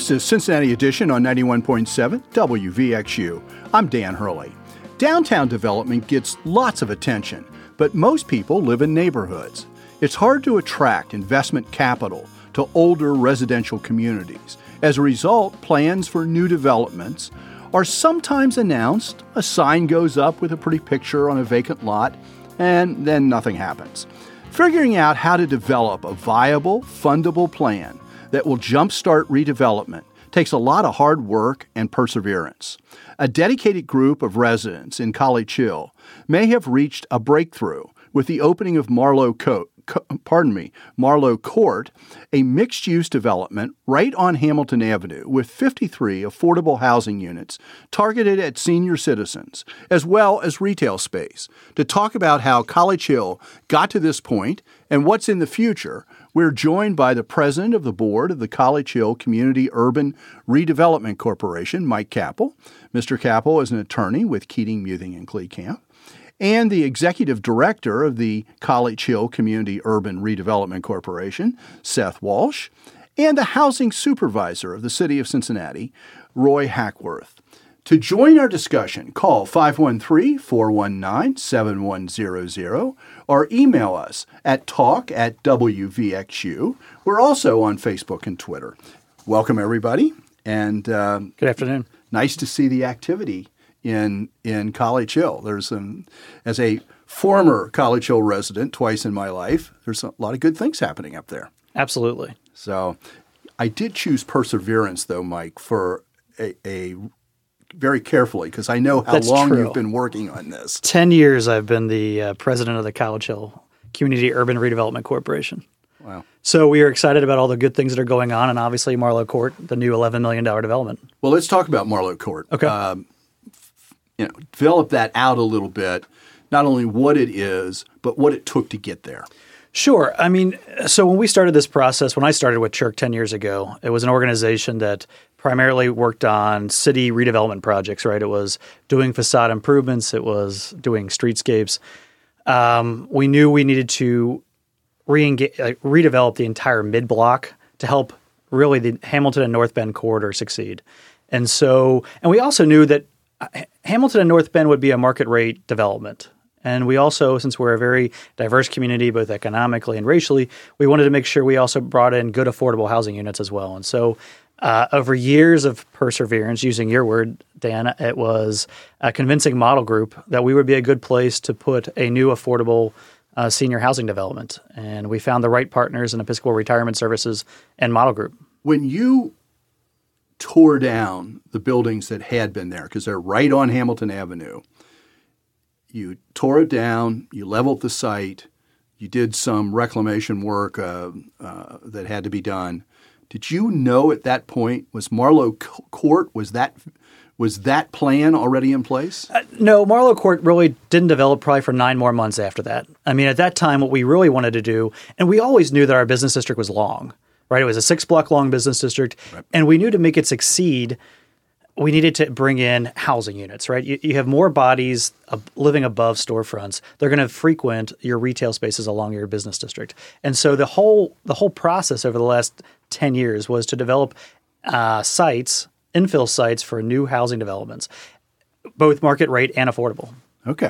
This is Cincinnati Edition on 91.7 WVXU. I'm Dan Hurley. Downtown development gets lots of attention, but most people live in neighborhoods. It's hard to attract investment capital to older residential communities. As a result, plans for new developments are sometimes announced, a sign goes up with a pretty picture on a vacant lot, and then nothing happens. Figuring out how to develop a viable, fundable plan that will jumpstart redevelopment takes a lot of hard work and perseverance. A dedicated group of residents in College Hill may have reached a breakthrough with the opening of Marlowe Court, a mixed-use development right on Hamilton Avenue with 53 affordable housing units targeted at senior citizens, as well as retail space. To talk about how College Hill got to this point and what's in the future, we're joined by the president of the board of the College Hill Community Urban Redevelopment Corporation, Mike Capel. Mr. Capel is an attorney with Keating, Muthing, and Kleekamp, and the executive director of the College Hill Community Urban Redevelopment Corporation, Seth Walsh, and the housing supervisor of the city of Cincinnati, Roy Hackworth. To join our discussion, call 513-419-7100 or email us at talk@WVXU. We're also on Facebook and Twitter. Welcome, everybody. And good afternoon. Nice to see the activity in College Hill. There's as a former College Hill resident twice in my life, there's a lot of good things happening up there. Absolutely. So I did choose perseverance, though, Mike, for a very carefully, because I know how long you've been working on this. 10 years I've been the president of the College Hill Community Urban Redevelopment Corporation. Wow. So we are excited about all the good things that are going on, and obviously Marlowe Court, the new $11 million development. Well, let's talk about Marlowe Court. Okay. Develop that out a little bit, not only what it is, but what it took to get there. Sure. I mean, so when we started this process, when I started with CHIRC 10 years ago, it was an organization that primarily worked on city redevelopment projects, right? It was doing facade improvements. It was doing streetscapes. We knew we needed to redevelop the entire mid-block to help really the Hamilton and North Bend corridor succeed. And we also knew that Hamilton and North Bend would be a market rate development. And we also, since we're a very diverse community, both economically and racially, we wanted to make sure we also brought in good affordable housing units as well. And so over years of perseverance, using your word, Dan, it was a convincing model group that we would be a good place to put a new affordable senior housing development. And we found the right partners in Episcopal Retirement Services and Model Group. When you tore down the buildings that had been there, because they're right on Hamilton Avenue, you tore it down, you leveled the site, you did some reclamation work that had to be done. Did you know at that point, was Marlowe Court, was that plan already in place? No, Marlowe Court really didn't develop probably for 9 more months after that. I mean, at that time, what we really wanted to do, and we always knew that our business district was long, right? It was a 6-block long business district, right. And we knew to make it succeed, we needed to bring in housing units, right? You have more bodies living above storefronts. They're going to frequent your retail spaces along your business district. And so the whole process over the last 10 years was to develop infill sites for new housing developments, both market rate and affordable. Okay.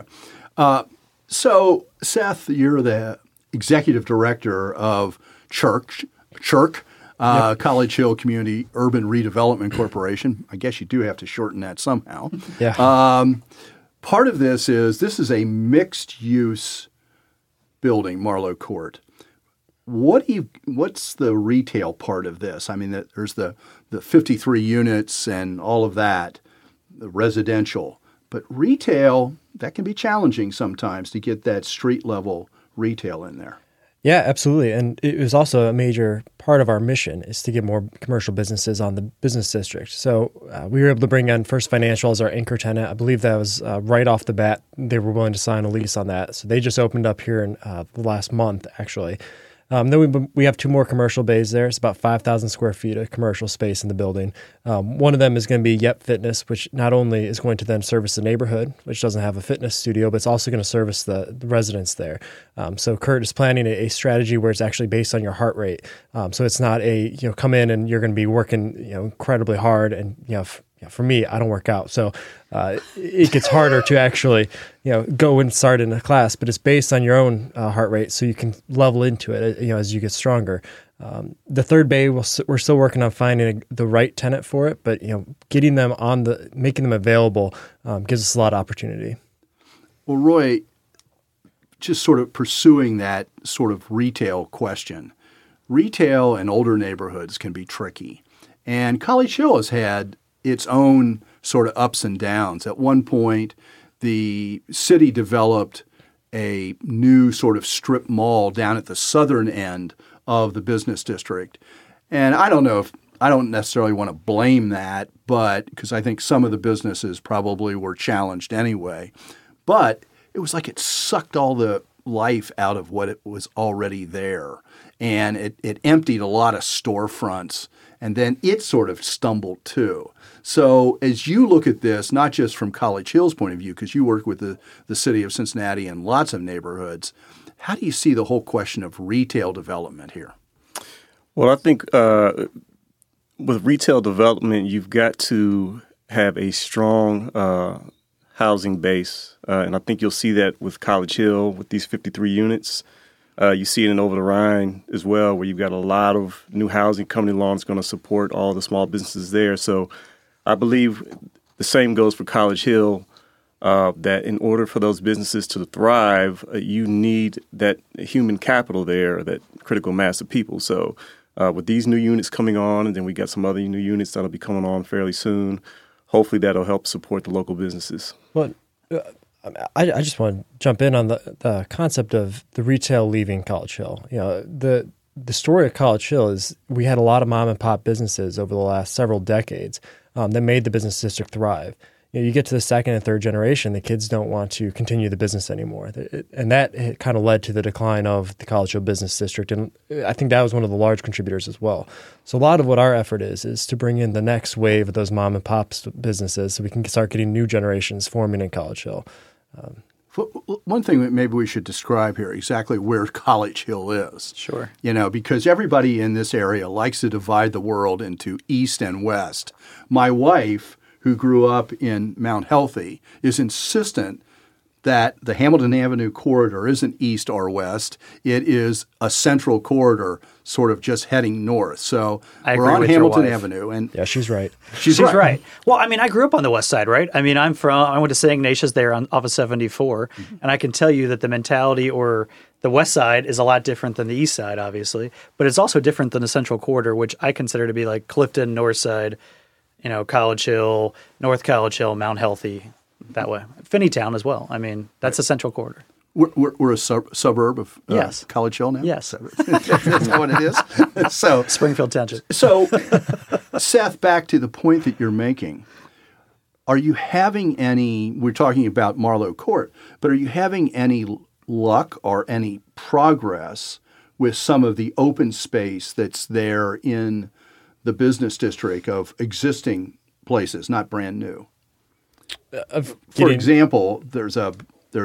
So, Seth, you're the executive director of CHIRC, yep. College Hill Community Urban Redevelopment Corporation. I guess you do have to shorten that somehow. Yeah. Part of this is a mixed-use building, Marlowe Court. What's the retail part of this? I mean, there's the 53 units and all of that, the residential. But retail, that can be challenging sometimes to get that street-level retail in there. Yeah, absolutely. And it was also a major part of our mission is to get more commercial businesses on the business district. So we were able to bring in First Financial as our anchor tenant. I believe that was right off the bat. They were willing to sign a lease on that. So they just opened up here in the last month, actually. Then we have 2 more commercial bays there. It's about 5,000 square feet of commercial space in the building. One of them is going to be Yep Fitness, which not only is going to then service the neighborhood, which doesn't have a fitness studio, but it's also going to service the residents there. So Kurt is planning a strategy where it's actually based on your heart rate. So it's not come in and you're going to be working incredibly hard, and for me, I don't work out, so it gets harder to actually, go and start in a class. But it's based on your own heart rate, so you can level into it, as you get stronger. The third bay, we're still working on finding the right tenant for it, but getting them making them available gives us a lot of opportunity. Well, Roy, just sort of pursuing that sort of retail question. Retail in older neighborhoods can be tricky, and College Hill has had its own sort of ups and downs. At one point, the city developed a new sort of strip mall down at the southern end of the business district. And I don't necessarily want to blame that, but because I think some of the businesses probably were challenged anyway. But it was like it sucked all the life out of what it was already there. And it emptied a lot of storefronts, and then it sort of stumbled too. So as you look at this, not just from College Hill's point of view, because you work with the city of Cincinnati and lots of neighborhoods, how do you see the whole question of retail development here? Well, I think with retail development, you've got to have a strong housing base. And I think you'll see that with College Hill, with these 53 units. You see it in Over the Rhine as well, where you've got a lot of new housing coming along that's going to support all the small businesses there. So I believe the same goes for College Hill, that in order for those businesses to thrive, you need that human capital there, that critical mass of people. So with these new units coming on, and then we got some other new units that'll be coming on fairly soon, hopefully that'll help support the local businesses. Well, I just want to jump in on the concept of the retail leaving College Hill. The story of College Hill is we had a lot of mom and pop businesses over the last several decades that made the business district thrive. You get to the second and third generation, the kids don't want to continue the business anymore. And that kind of led to the decline of the College Hill Business District. And I think that was one of the large contributors as well. So a lot of what our effort is to bring in the next wave of those mom and pop businesses so we can start getting new generations forming in College Hill. One thing that maybe we should describe here exactly where College Hill is. Sure. Because everybody in this area likes to divide the world into east and west. My wife, who grew up in Mount Healthy, is insistent that the Hamilton Avenue corridor isn't east or west. It is a central corridor sort of just heading north. So we're on Hamilton Avenue. And yeah, she's right. She's right. Well, I grew up on the west side, right? I went to St. Ignatius there off of 74, and I can tell you that the mentality or the west side is a lot different than the east side, obviously, but it's also different than the central corridor, which I consider to be like Clifton, north side, College Hill, North College Hill, Mount Healthy, that way. Finneytown as well. That's the central corridor. We're a suburb of yes. College Hill now? Yes. That's what it is. So Springfield Township. So, Seth, back to the point that you're making. Are you having we're talking about Marlowe Court, but are you having any luck or any progress with some of the open space that's there in the business district of existing places, not brand new? For example, there's an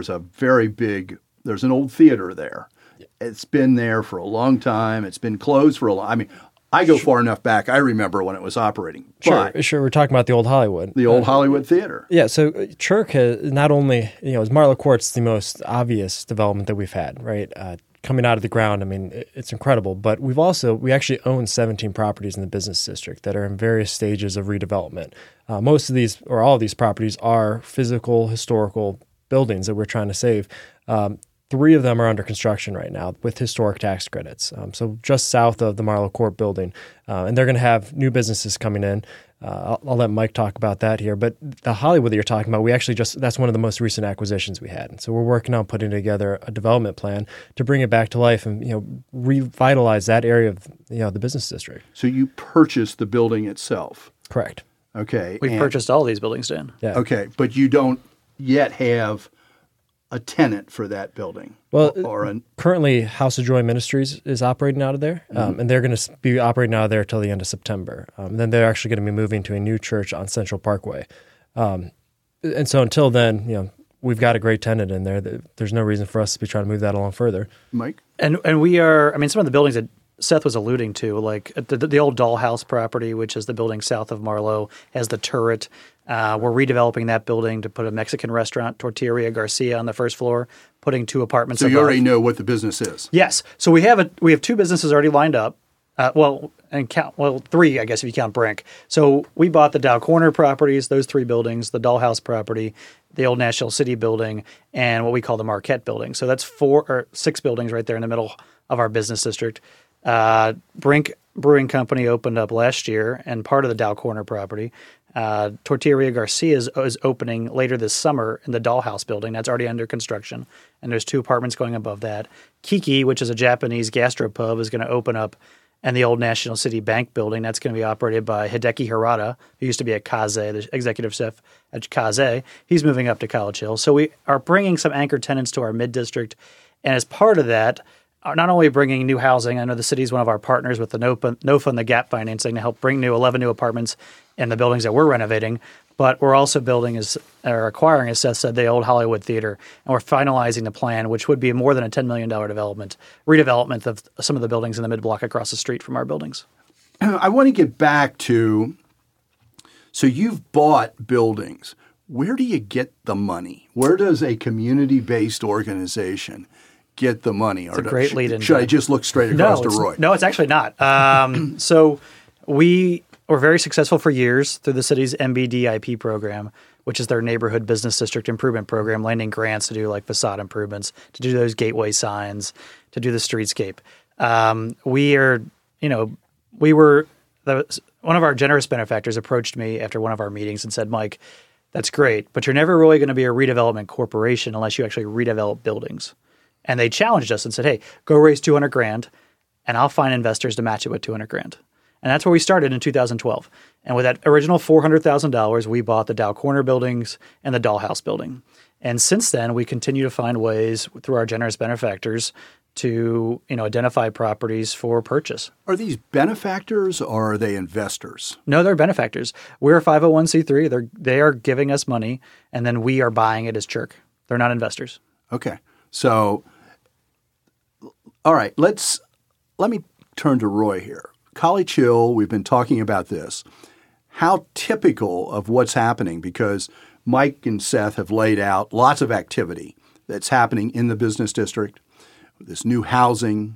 old theater there. It's been there for a long time. It's been closed for a long. I go far enough back. I remember when it was operating. Sure. We're talking about the old Hollywood. The old Hollywood Theater. Yeah. So Chirk has not only, as Marlowe Court's the most obvious development that we've had, right? Coming out of the ground, it's incredible. But we actually own 17 properties in the business district that are in various stages of redevelopment. Most of these, or all of these properties, are physical, historical buildings that we're trying to save. 3 of them are under construction right now with historic tax credits. So just south of the Marlowe Court building. And they're going to have new businesses coming in. I'll let Mike talk about that here. But the Hollywood that you're talking about, that's one of the most recent acquisitions we had. And so we're working on putting together a development plan to bring it back to life and, revitalize that area of, the business district. So you purchased the building itself? Correct. Okay. We've purchased all these buildings, Dan. Yeah. Okay. But you don't yet have a tenant for that building? Well, or currently House of Joy Ministries is operating out of there, and they're going to be operating out of there till the end of September. Then they're actually going to be moving to a new church on Central Parkway. And so until then, we've got a great tenant in there. There's no reason for us to be trying to move that along further. Mike? And we are, some of the buildings that Seth was alluding to, like the old Dollhouse property, which is the building south of Marlowe, has the turret. We're redeveloping that building to put a Mexican restaurant, Tortilleria Garcia, on the first floor, putting 2 apartments above. So you already know what the business is? Yes. So we have 2 businesses already lined up. 3, I guess, if you count Brink. So we bought the Dow Corner properties, those 3 buildings, the Dollhouse property, the old National City building, and what we call the Marquette building. So that's 6 buildings right there in the middle of our business district. Brink Brewing Company opened up last year and part of the Dow Corner property. Tortilleria Garcia is opening later this summer in the Dollhouse building. That's already under construction. And there's 2 apartments going above that. Kiki, which is a Japanese gastropub, is going to open up in the old National City Bank building. That's going to be operated by Hideki Hirata, who used to be at Kaze, the executive chef at Kaze. He's moving up to College Hill. So we are bringing some anchor tenants to our mid-district. And as part of that, not only bringing new housing, I know the city is one of our partners with the NOFA and the GAP financing to help bring 11 new apartments in the buildings that we're renovating, but we're also acquiring, as Seth said, the old Hollywood Theater, and we're finalizing the plan, which would be more than a $10 million redevelopment of some of the buildings in the mid-block across the street from our buildings. I want to get back to, so you've bought buildings. Where do you get the money? Where does a community-based organization get the money? It's a great lead-in. Should I just look straight across to Roy? No, it's actually not. So we were very successful for years through the city's MBDIP program, which is their neighborhood business district improvement program, landing grants to do like facade improvements, to do those gateway signs, to do the streetscape. One of our generous benefactors approached me after one of our meetings and said, Mike, that's great, but you're never really going to be a redevelopment corporation unless you actually redevelop buildings. And they challenged us and said, hey, go raise $200,000 and I'll find investors to match it with $200,000. And that's where we started in 2012. And with that original $400,000, we bought the Dow Corner buildings and the Dollhouse building. And since then, we continue to find ways through our generous benefactors to identify properties for purchase. Are these benefactors or are they investors? No, they're benefactors. We're a 501c3. They are giving us money, and then we are buying it as Chirk. They're not investors. Okay. So, all right, let me turn to Roy here. College Hill, we've been talking about this. How typical of what's happening, because Mike and Seth have laid out lots of activity that's happening in the business district, this new housing,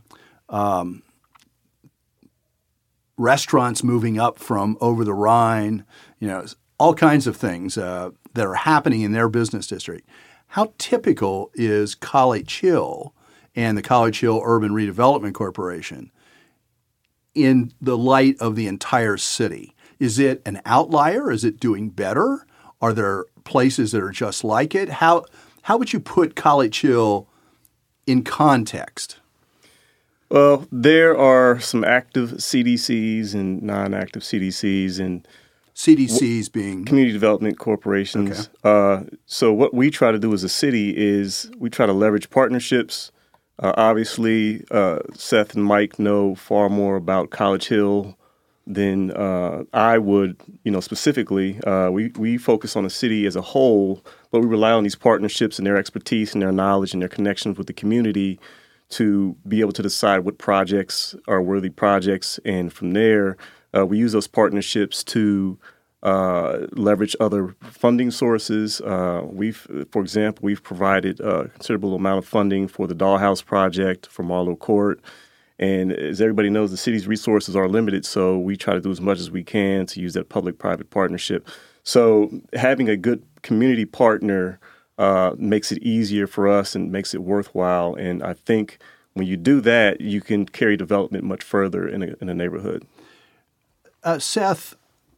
restaurants moving up from over the Rhine, all kinds of things that are happening in their business district. How typical is College Hill and the College Hill Urban Redevelopment Corporation in the light of the entire city? Is it an outlier? Is it doing better? Are there places that are just like it? How would you put College Hill in context? Well, there are some active CDCs and non-active CDCs, and CDCs being community development corporations. Okay. So what we try to do as a city is we try to leverage partnerships. Obviously, Seth and Mike know far more about College Hill than I would, specifically. We focus on the city as a whole, but we rely on these partnerships and their expertise and their knowledge and their connections with the community to be able to decide what projects are worthy projects. And from there, we use those partnerships to leverage other funding sources. For example, we've provided a considerable amount of funding for the Dollhouse project for Marlowe Court. And as everybody knows, the city's resources are limited, so we try to do as much as we can to use that public-private partnership. So having a good community partner makes it easier for us and makes it worthwhile. And I think when you do that, you can carry development much further in a neighborhood. Seth,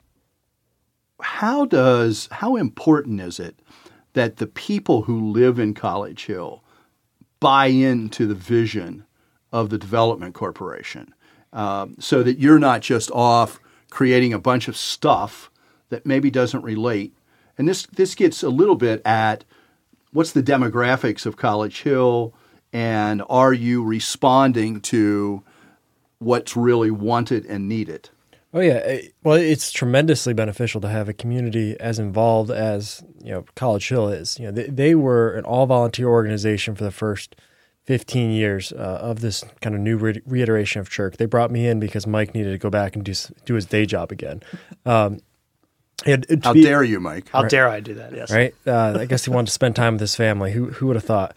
how important is it that the people who live in College Hill buy into the vision of the development corporation, so that you're not just off creating a bunch of stuff that maybe doesn't relate? And this gets a little bit at what's the demographics of College Hill, and are you responding to what's really wanted and needed? Oh yeah, well, it's tremendously beneficial to have a community as involved as College Hill is. They were an all-volunteer organization for the first 15 years of this kind of new reiteration of Chirk. They brought me in because Mike needed to go back and do his day job again. How dare you, Mike? How dare I do that? Yes, right. I guess he wanted to spend time with his family. Who would have thought?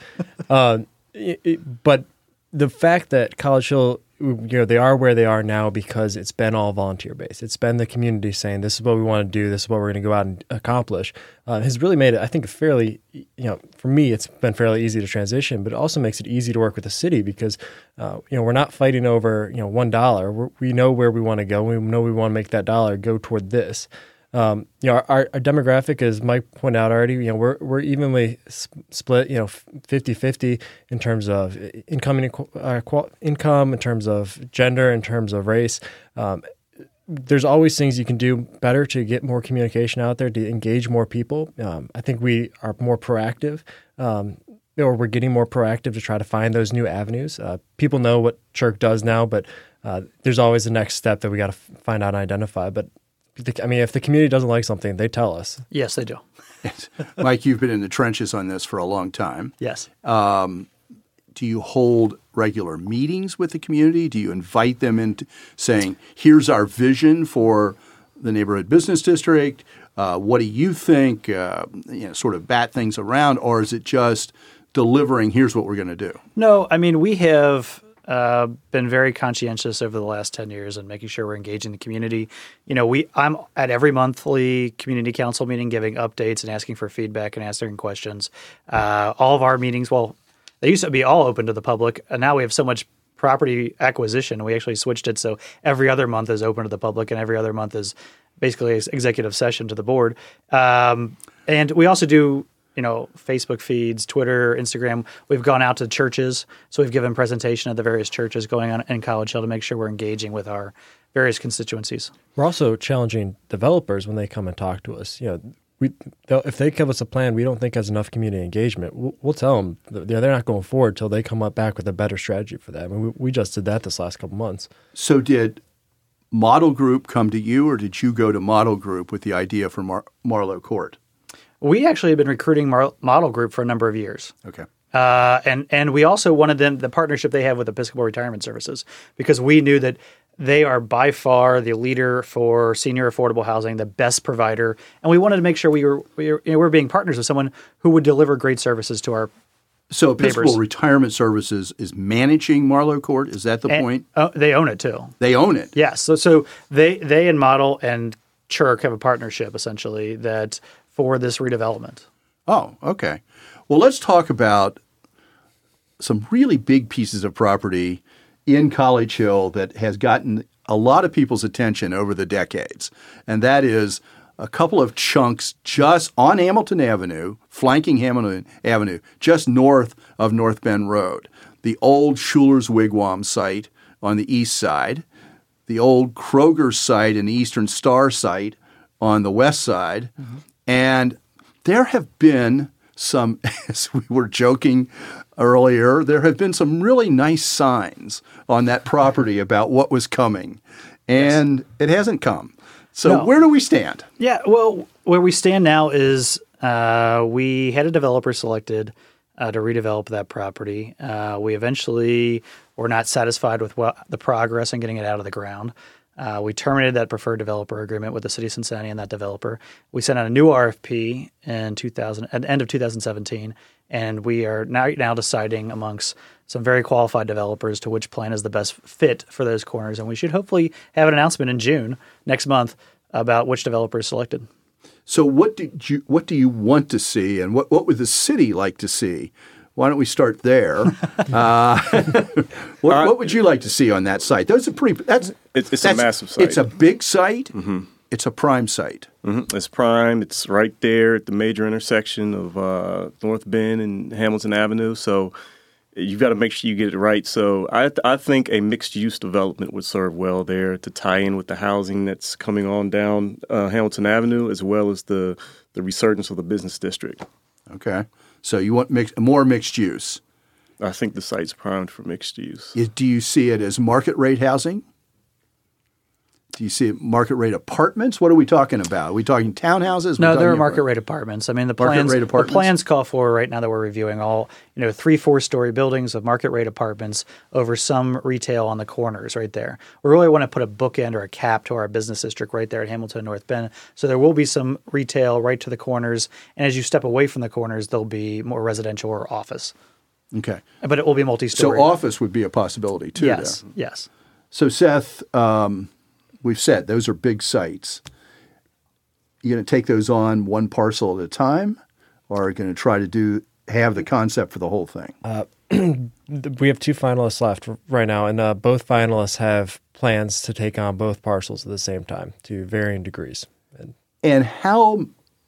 But the fact that College Hill, they are where they are now because it's been all volunteer based. It's been the community saying, this is what we want to do, this is what we're going to go out and accomplish, has really made it, I think, fairly, for me, it's been fairly easy to transition, but it also makes it easy to work with the city because, we're not fighting over, $1. We know where we want to go. We know we want to make that dollar go toward this. Our demographic, as Mike pointed out already, we're evenly split, 50-50 in terms of income, in terms of gender, in terms of race. There's always things you can do better to get more communication out there, to engage more people. I think we are more proactive, or we're getting more proactive to try to find those new avenues. People know what Chirk does now, but there's always the next step that we got to find out and identify. But if the community doesn't like something, they tell us. Yes, they do. Mike, you've been in the trenches on this for a long time. Yes. Do you hold regular meetings with the community? Do you invite them into saying, here's our vision for the neighborhood business district? What do you think? Sort of bat things around, or is it just delivering, here's what we're going to do? No, we have been very conscientious over the last 10 years in making sure we're engaging the community. I'm at every monthly community council meeting giving updates and asking for feedback and answering questions. All of our meetings, they used to be all open to the public, and now we have so much property acquisition. We actually switched it so every other month is open to the public and every other month is basically an executive session to the board. And we also do Facebook feeds, Twitter, Instagram. We've gone out to churches, so we've given presentation at the various churches going on in College Hill to make sure we're engaging with our various constituencies. We're also challenging developers when they come and talk to us. If they give us a plan we don't think has enough community engagement, we'll tell them they're not going forward until they come up back with a better strategy for that. We just did that this last couple months. So did Model Group come to you, or did you go to Model Group with the idea for Marlowe Court? We actually have been recruiting Model Group for a number of years. Okay. And we also wanted the partnership they have with Episcopal Retirement Services, because we knew that they are by far the leader for senior affordable housing, the best provider, and we wanted to make sure we were being partners with someone who would deliver great services to our So Episcopal neighbors. Retirement Services is managing Marlowe Court? Is that the point? They own it too. They own it? Yes. So they and Model and Chirk have a partnership essentially that for this redevelopment. Oh, okay. Well, let's talk about some really big pieces of property in College Hill that has gotten a lot of people's attention over the decades. And that is a couple of chunks just on Hamilton Avenue, flanking Hamilton Avenue, just north of North Bend Road. The old Schuler's Wigwam site on the east side, the old Kroger site and the Eastern Star site on the west side. Mm-hmm. And there have been some, as we were joking earlier, there have been some really nice signs on that property about what was coming. And it hasn't come. So where do we stand? Yeah, well, where we stand now is we had a developer selected to redevelop that property. We eventually were not satisfied with the progress in getting it out of the ground. We terminated that preferred developer agreement with the city of Cincinnati and that developer. We sent out a new RFP at the end of 2017, and we are now deciding amongst some very qualified developers to which plan is the best fit for those corners. And we should hopefully have an announcement in June next month about which developer is selected. So what do you want to see, and what would the city like to see? Why don't we start there? What would you like to see on that site? It's a massive site. It's a big site. Mm-hmm. It's a prime site. Mm-hmm. It's prime. It's right there at the major intersection of North Bend and Hamilton Avenue. So you've got to make sure you get it right. So I think a mixed-use development would serve well there to tie in with the housing that's coming on down Hamilton Avenue, as well as the resurgence of the business district. Okay. So you want more mixed use. I think the site's primed for mixed use. Do you see it as market rate housing? Do you see it market rate apartments? What are we talking about? Are we talking townhouses? No, they're market rate apartments. I mean, the plans call for right now that we're reviewing all 3-4 story buildings of market rate apartments over some retail on the corners right there. We really want to put a bookend or a cap to our business district right there at Hamilton North Bend. So there will be some retail right to the corners, and as you step away from the corners, there'll be more residential or office. Okay, but it will be multi-story. So office would be a possibility too. Yes, there. Yes. So Seth. We've said those are big sites. You're going to take those on one parcel at a time, or are you going to try to have the concept for the whole thing? We have 2 finalists left right now, and both finalists have plans to take on both parcels at the same time to varying degrees. And how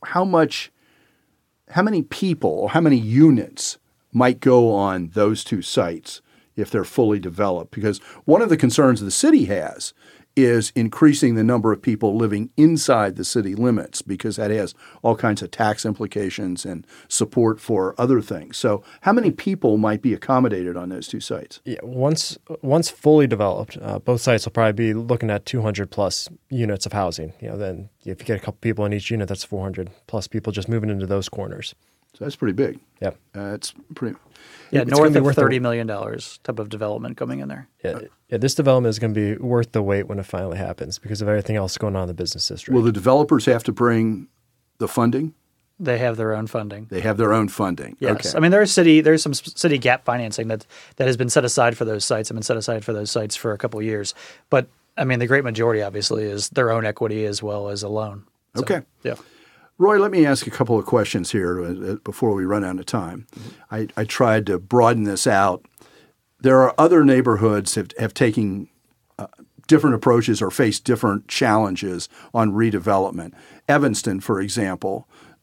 many people or how many units might go on those 2 sites if they're fully developed? Because one of the concerns the city has is increasing the number of people living inside the city limits, because that has all kinds of tax implications and support for other things. So how many people might be accommodated on those 2 sites? Yeah, once fully developed, both sites will probably be looking at 200 plus units of housing. Then if you get a couple people in each unit, that's 400 plus people just moving into those corners. So that's pretty big. Yeah. It's pretty... Yeah, north of $30 million type of development coming in there. Yeah, this development is going to be worth the wait when it finally happens because of everything else going on in the business district. Will the developers have to bring the funding? They have their own funding. They have their own funding. Yes. Okay. I mean, there's some city gap financing that has been set aside for those sites. I've been set aside for those sites for a couple of years. But, I mean, the great majority, obviously, is their own equity as well as a loan. So, okay. Yeah. Roy, let me ask a couple of questions here before we run out of time. I tried to broaden this out. There are other neighborhoods that have taken different approaches or faced different challenges on redevelopment. Evanston, for example,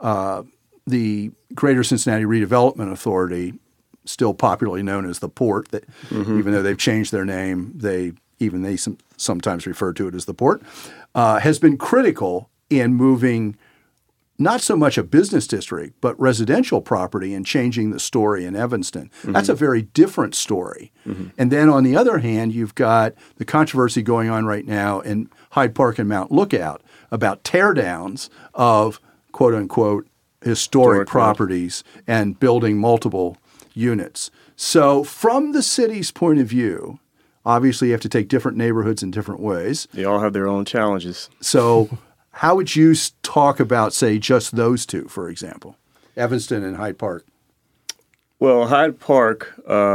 the Greater Cincinnati Redevelopment Authority, still popularly known as the Port, that even though they've changed their name, they sometimes refer to it as the Port, has been critical in moving not so much a business district, but residential property and changing the story in Evanston. That's a very different story. And then on the other hand, you've got the controversy going on right now in Hyde Park and Mount Lookout about teardowns of quote-unquote historic properties and building multiple units. So from the city's point of view, obviously you have to take different neighborhoods in different ways. They all have their own challenges. So how would you talk about, say, just those 2, for example, Evanston and Hyde Park? Well, Hyde Park,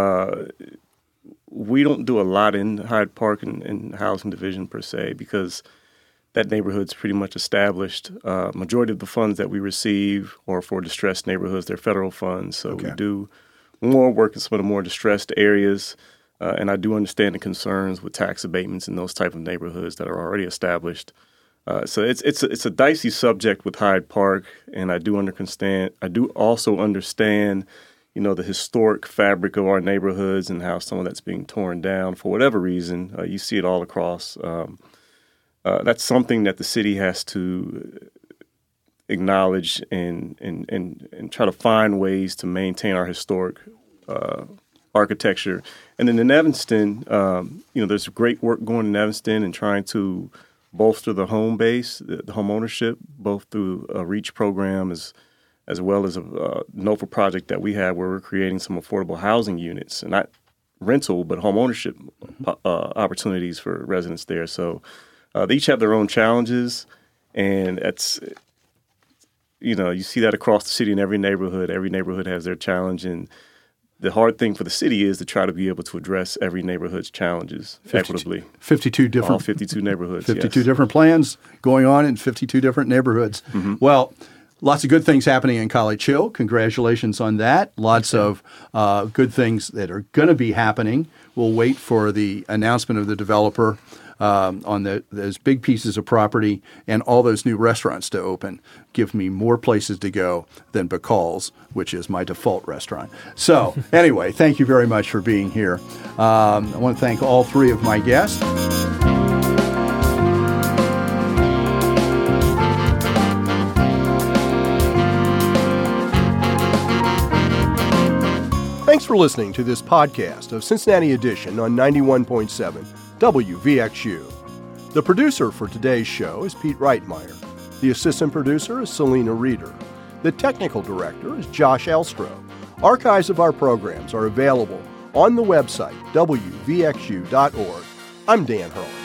we don't do a lot in Hyde Park in housing division per se because that neighborhood's pretty much established. Majority of the funds that we receive are for distressed neighborhoods. They're federal funds. So we do more work in some of the more distressed areas. And I do understand the concerns with tax abatements in those type of neighborhoods that are already established. So it's a dicey subject with Hyde Park, and I do also understand, the historic fabric of our neighborhoods and how some of that's being torn down for whatever reason. You see it all across. That's something that the city has to acknowledge and try to find ways to maintain our historic architecture. And then in Evanston, there's great work going in Evanston and trying to bolster the home base, the home ownership, both through a REACH program as well as a NOFA project that we have where we're creating some affordable housing units, and not rental, but home ownership opportunities for residents there. So they each have their own challenges, and it's, you see that across the city in every neighborhood. Every neighborhood has their challenge, and the hard thing for the city is to try to be able to address every neighborhood's challenges equitably. 52 different. All 52 neighborhoods. 52 different plans going on in 52 different neighborhoods. Well, lots of good things happening in College Hill. Congratulations on that. Lots of good things that are going to be happening. We'll wait for the announcement of the developer on those big pieces of property and all those new restaurants to open. Give me more places to go than Bacall's, which is my default restaurant. So anyway, thank you very much for being here. I want to thank all 3 of my guests. Thanks for listening to this podcast of Cincinnati Edition on 91.7 WVXU. The producer for today's show is Pete Reitmeyer. The assistant producer is Selena Reeder. The technical director is Josh Elstro. Archives of our programs are available on the website, wvxu.org. I'm Dan Hurley.